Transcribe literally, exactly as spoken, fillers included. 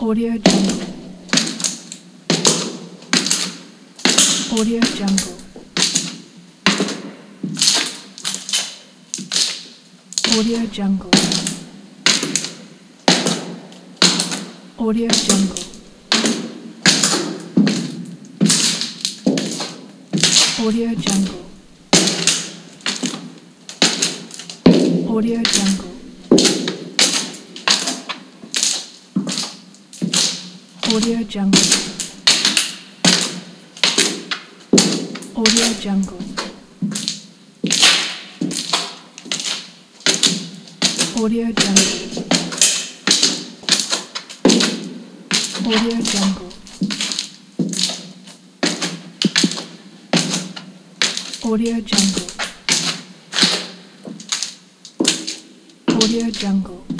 Audio Jungle. Audio Jungle. Audio Jungle. Audio Jungle. Audio Jungle. Audio Jungle. Audio Jungle. Audio Jungle. Audio Jungle. Audio Jungle. Audio Jungle. Audio Jungle.